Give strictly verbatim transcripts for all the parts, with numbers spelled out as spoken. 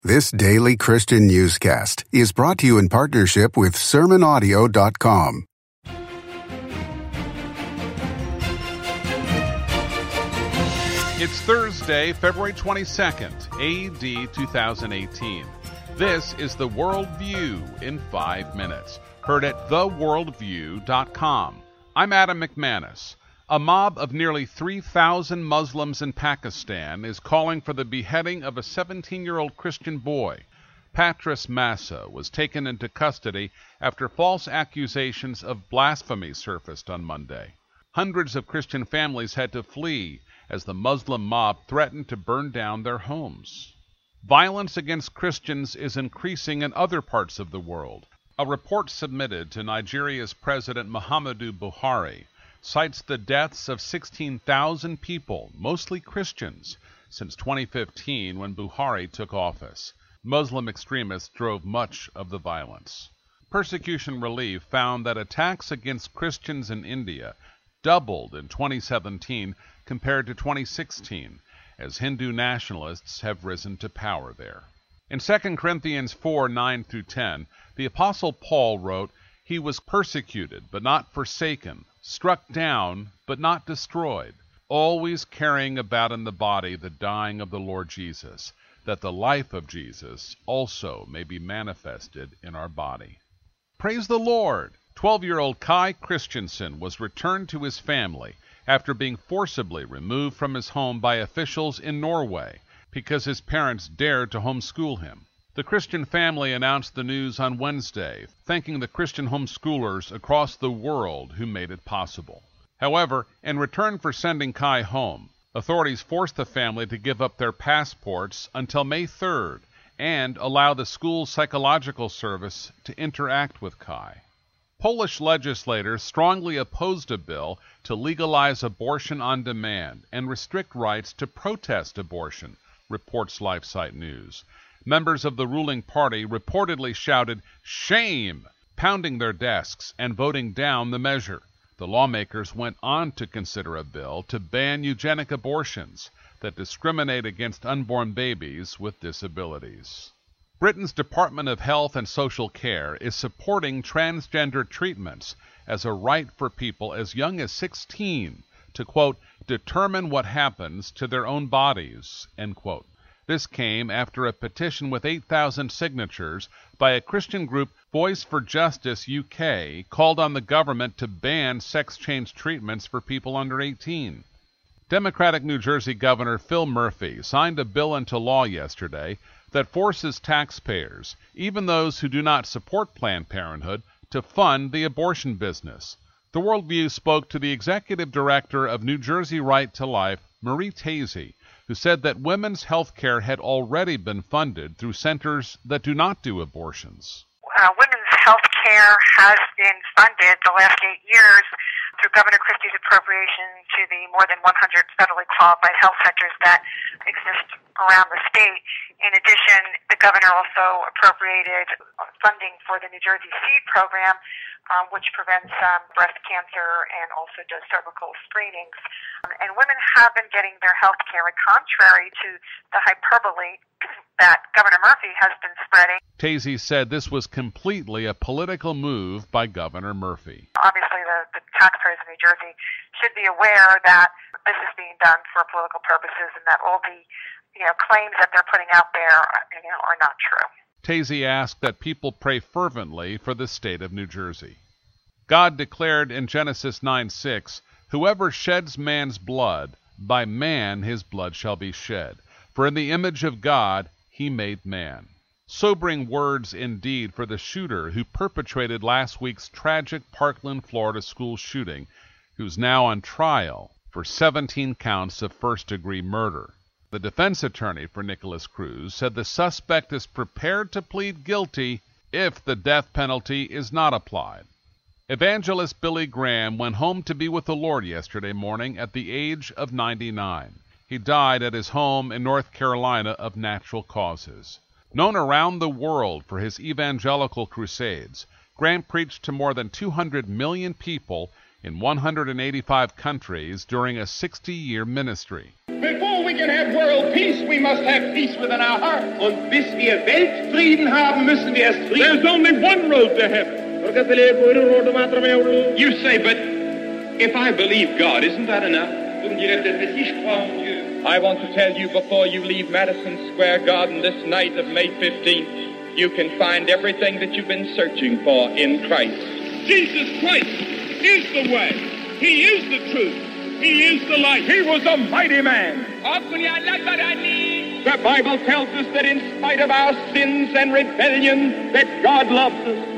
This daily Christian newscast is brought to you in partnership with sermon audio dot com. It's Thursday, February twenty-second, A D two thousand eighteen. This is The Worldview in five minutes, heard at the worldview dot com. I'm Adam McManus. A mob of nearly three thousand Muslims in Pakistan is calling for the beheading of a seventeen-year-old Christian boy. Patris Massa was taken into custody after false accusations of blasphemy surfaced on Monday. Hundreds of Christian families had to flee as the Muslim mob threatened to burn down their homes. Violence against Christians is increasing in other parts of the world. A report submitted to Nigeria's President Muhammadu Buhari cites the deaths of sixteen thousand people, mostly Christians, since twenty fifteen when Buhari took office. Muslim extremists drove much of the violence. Persecution Relief found that attacks against Christians in India doubled in twenty seventeen compared to twenty sixteen, as Hindu nationalists have risen to power there. In Second Corinthians four, nine through ten, the Apostle Paul wrote, "He was persecuted, but not forsaken, struck down, but not destroyed, always carrying about in the body the dying of the Lord Jesus, that the life of Jesus also may be manifested in our body." Praise the Lord! Twelve-year-old Kai Christensen was returned to his family after being forcibly removed from his home by officials in Norway because his parents dared to homeschool him. The Christian family announced the news on Wednesday, thanking the Christian homeschoolers across the world who made it possible. However, in return for sending Kai home, authorities forced the family to give up their passports until May third and allow the school's psychological service to interact with Kai. Polish legislators strongly opposed a bill to legalize abortion on demand and restrict rights to protest abortion, reports LifeSite News. Members of the ruling party reportedly shouted, "Shame!" pounding their desks and voting down the measure. The lawmakers went on to consider a bill to ban eugenic abortions that discriminate against unborn babies with disabilities. Britain's Department of Health and Social Care is supporting transgender treatments as a right for people as young as sixteen to, quote, determine what happens to their own bodies, end quote. This came after a petition with eight thousand signatures by a Christian group, Voice for Justice U K, called on the government to ban sex change treatments for people under eighteen. Democratic New Jersey Governor Phil Murphy signed a bill into law yesterday that forces taxpayers, even those who do not support Planned Parenthood, to fund the abortion business. The Worldview spoke to the executive director of New Jersey Right to Life, Marie Tazy, who said that women's health care had already been funded through centers that do not do abortions. Uh, women's health care has been funded the last eight years through Governor Christie's appropriation to the more than one hundred federally qualified health centers that exist around the state. In addition, the governor also appropriated funding for the New Jersey SEED program, um, which prevents um, breast cancer and also does cervical screenings. Um, and women have been getting their health care, and contrary to the hyperbole that Governor Murphy has been spreading. Tazy said this was completely a political move by Governor Murphy. Obviously, the, the taxpayers of New Jersey should be aware that this is being done for political purposes and that all the you know, claims that they're putting out there you know, are not true. Tazy asked that people pray fervently for the state of New Jersey. God declared in Genesis nine six, "Whoever sheds man's blood, by man his blood shall be shed. For in the image of God he made man." Sobering words indeed for the shooter who perpetrated last week's tragic Parkland, Florida school shooting, who's now on trial for seventeen counts of first-degree murder. The defense attorney for Nicholas Cruz said the suspect is prepared to plead guilty if the death penalty is not applied. Evangelist Billy Graham went home to be with the Lord yesterday morning at the age of ninety-nine. He died at his home in North Carolina of natural causes. Known around the world for his evangelical crusades, Graham preached to more than two hundred million people in one hundred eighty-five countries during a sixty-year ministry. Before we can have world peace, we must have peace within our hearts. Und bis wir Weltfrieden haben, müssen wir erst Frieden. There's only one road to heaven. You say, but if I believe God, isn't that enough? I want to tell you before you leave Madison Square Garden this night of May fifteenth, you can find everything that you've been searching for in Christ. Jesus Christ is the way. He is the truth. He is the light. He was a mighty man. The Bible tells us that in spite of our sins and rebellion, that God loves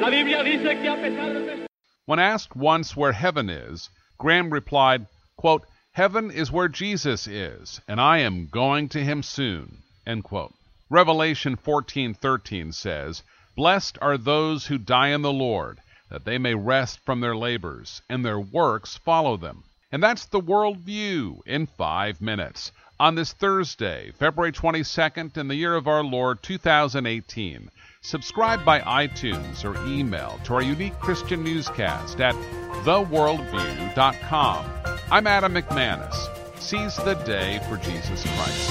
us. When asked once where heaven is, Graham replied, quote, "Heaven is where Jesus is, and I am going to him soon." End quote. Revelation fourteen thirteen says, "Blessed are those who die in the Lord, that they may rest from their labors, and their works follow them." And that's the World View in five minutes. On this Thursday, February twenty-second, in the year of our Lord two thousand eighteen. Subscribe by iTunes or email to our unique Christian newscast at the world view dot com. I'm Adam McManus. Seize the day for Jesus Christ.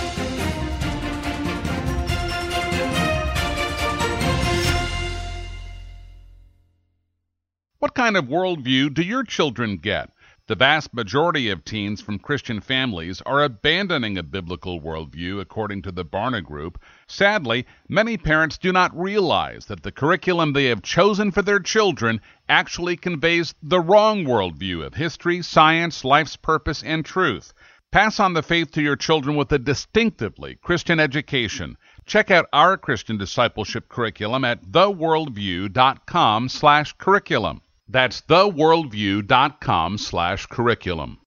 What kind of worldview do your children get? The vast majority of teens from Christian families are abandoning a biblical worldview, according to the Barna Group. Sadly, many parents do not realize that the curriculum they have chosen for their children actually conveys the wrong worldview of history, science, life's purpose, and truth. Pass on the faith to your children with a distinctively Christian education. Check out our Christian discipleship curriculum at the world view dot com slash curriculum. That's the world view dot com slash curriculum.